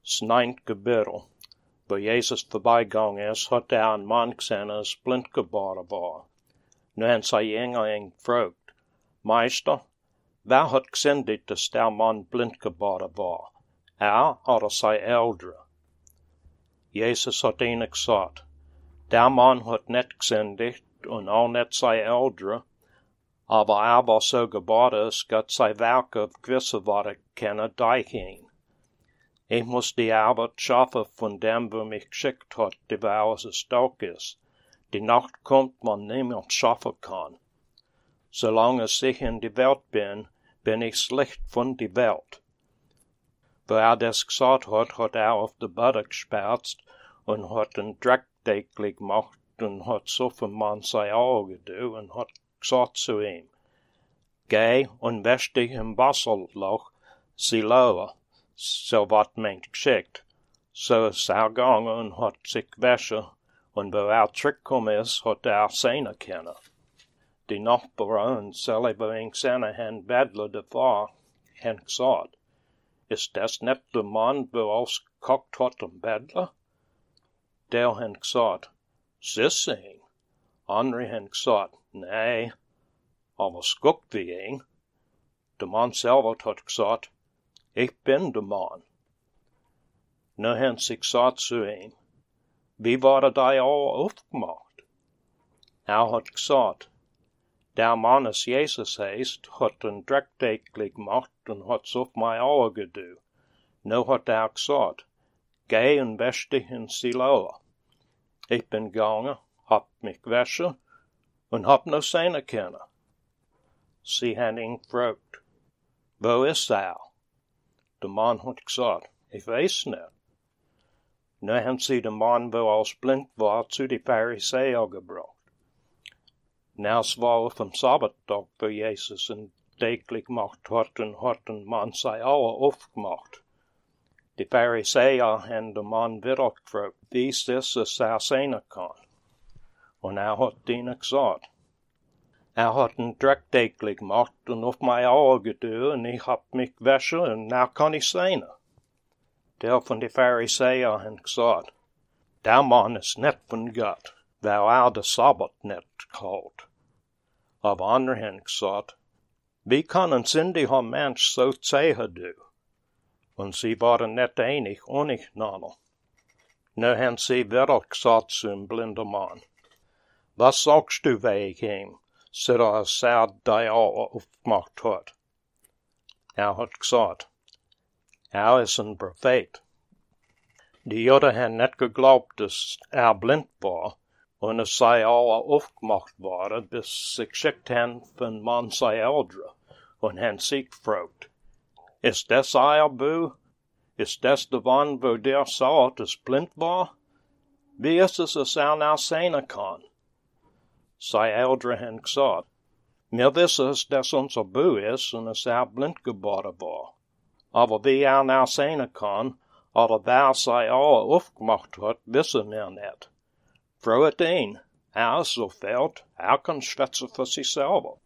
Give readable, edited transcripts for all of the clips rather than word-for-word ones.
Snijnt gebiddel. Waar Jezus voorbijgegaan is, had een man gezien als blind geboren was. Nu hen zijn jongen gevraagd, Meester, waar had gezien dit dat der man blind geboren was? Oder zijn ouderen? Jezus had ihnen gezegd, der man had net gezien dit, en ook net zijn ouderen, aber was so geboren is, dat zijn werken of gewisse worden kennen dijheen. Ik moest die Arbeit schaffen von dem, wo mich geschickt hat, die waar es Tag ist. Die Nacht kommt, man niemand schaffen kann. Solange ich in die Welt bin ich Licht von die Welt. Wo das gesagt hat auf de Bade gesperrt und hat den Dreck täglich gemacht und hat so viel man sein Auge gedu und hat gesagt zu ihm, geh und wäsch dich im Wasserloch, Siloa. So wat meint geschickt. So ist gegangen und hat sich gewaschen, und wo teruggekommen ist, hat sehen können. Die Nachbarn und selber in seine Hand bedelen davor, haben gesagt, ist das nicht der Mann, wo ausgekocht hat am Bedler? Der hat gesagt, ist ihn. Andere haben gesagt, nee, aber es guckt wie ihn. Der Mann selber hat gesagt, ich bin der Mann. Nu haben sie gesagt zu ihm, wie worden die alle aufgemacht? Hat gesagt, der Mann, das Jesus heißt, hat den Dreck täglich gemacht und hat's auf mein Auge gedu. Nu hat gesagt, geh und wäsch dich in Siloa. Ich bin gegangen, hab mich gewaschen und hab noch sehen können. Sie haben ihn gefragt, wo ist Der Mann hat gesagt, ich weiß nicht. Nu haben sie den Mann, wo als blind war, zu die Pharisäer gebracht. Nu es war auf dem Sabbattag, wo Jesus ihn täglich gemacht hat und hat den Mann sei alle aufgemacht. Die Pharisäer haben den Mann wieder gefragt, wie ist das, dass sehen kann? Und hat ihnen gesagt, hat den Dreck täglich gemacht und auf mein Auge gedu und ich hab mich gewaschen und now kann ich sehen. Der von den Pharisäern hat gesagt, der Mann ist nicht von Gott, weil der Sabbat nicht hält. Aber andere haben gesagt, wie kann ein sündiger Mensch so Zeichen tun? Und sie waren nicht einig untereinander. Nu haben sie wieder gesagt zu dem blinden Mann, was sagst du wegen ihm? So dass die alle aufgemacht hat. Hat gesagt, ist ein Prophet. Die Juden haben nicht geglaubt, dass blind war, und es sei alle aufgemacht worden, bis sie geschickt haben von man sei Eldre, und haben sie gefragt, ist das euer Bu? Ist das der Mann, wo der sah, dass blind war? Wie ist es, dass now sehen kann? Sei Eldre haben gesagt, wir wissen, dass unser Bu ist und dass blind geboren war. Aber wie now sehen kann, oder wer sei alle aufgemacht hat, wissen wir nicht. Fragt ihn, ist so fällt, kann schwätzen für sich selber.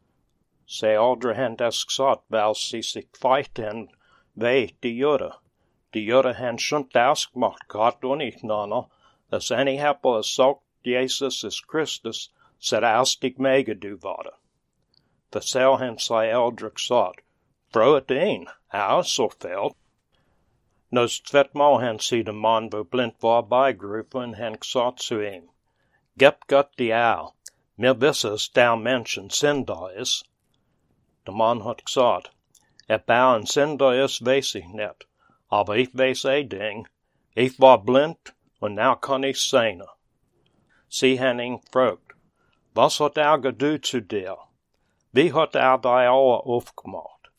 Sie Eldre haben das gesagt, weil sie sich feiten wie die Juden. Die Juden haben schon das gemacht, Gott untereinander, dass eine Heppel sagt, Jesus ist Christus, so dass die meegedu worden. Versel haben sie Eldre gesagt, fragt ihn, ist so fällt. Nu das zweite Mal haben sie den Mann, wo blind war, beigerufen und haben gesagt zu ihm, gib Gott die Ehre, wir wissen, dass der Mensch ein Sünder ist. Der Mann hat gesagt, ob ein Sünder ist, weiß ich nicht, aber ich weiß ein Ding, ich war blind und now kann ich sehen. Sie haben ihn gefragt, was hat gedu zu dir? Wie hat die alle aufgemacht?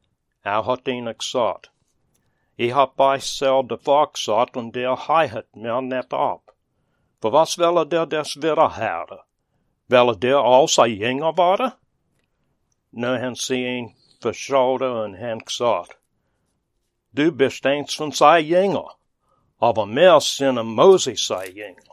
Hat ihnen gesagt, ich hab euch selber gesagt und der heilt mir nicht ab. Für was will der das wieder hören? Will der als ein Jünger werden? Nu haben sie ihn verschaut und haben gesagt, du bist eins von sein Jünger, aber wir sind Moses sein Jünger.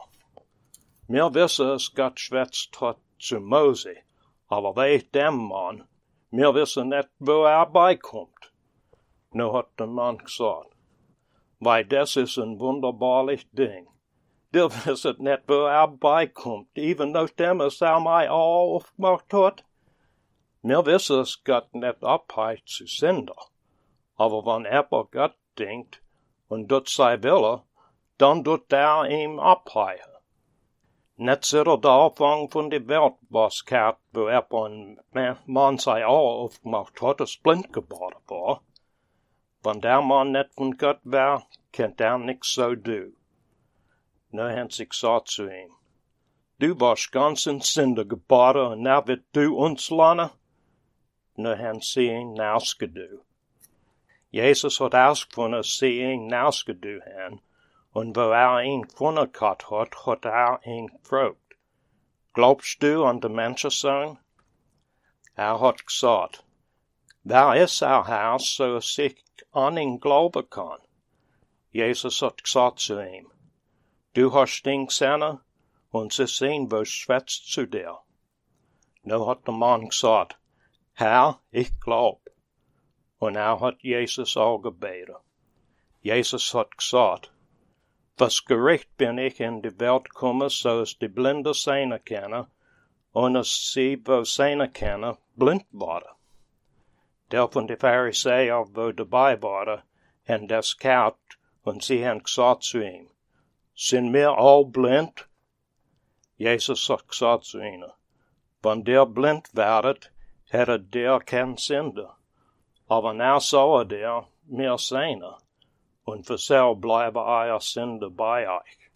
Wir wissen, dass Gott schwätzt hat zu Mose, aber bei dem Mann, wir wissen nicht, wo beikommt. Nu hat der Mann gesagt, weil das ist ein wunderbarlich Ding. Der wisset net, wo beikommt, even nachdem es mij al aufgemacht hat. Mir wissen es Gott net abheit zu Sünder. Aber wenn Gott denkt und dort sei Wille, dann tut ihm abheichen. Net zit der Anfang von der Welt was gehabt, wo ein Mann sei Augen aufgemacht hat, das blind geworden war. Wenn der Mann net von Gott war, kennt nix so du. Nu haben sie gesagt zu ihm, du warst ganz in Sünde geboren und now wird du uns lernen? Nu haben sie ihn nausgedu. Jesus hat ausgefunden, dass sie ihn nausgedu haben, und wo ihn gefunden hat, hat ihn gefragt, glaubst du an den Menschensohn? Hat gesagt, wer ist Haus, so dass ich an ihn glauben kann? Jesus hat gesagt zu ihm, du hast ihn gesehen, und sie sehen, wo schwätzt zu dir. Nu hat der Mann gesagt, Herr, ich glaub. Und hat Jesus auch gebeten. Jesus hat gesagt, was Gericht bin ich in die Welt gekommen, so dass die Blinde sehen können, und dass sie, wo sehen können, blind waren. Der von den Pharisäern, wo dabei waren, haben das gehabt, und sie haben gesagt zu ihm, sind wir all blind? Jesus hat gesagt zu ihnen, wenn der blind werdet, hätte der kein Sünde. Aber now soll der mehr sehen, und für so bleibe euer Sünde bei euch.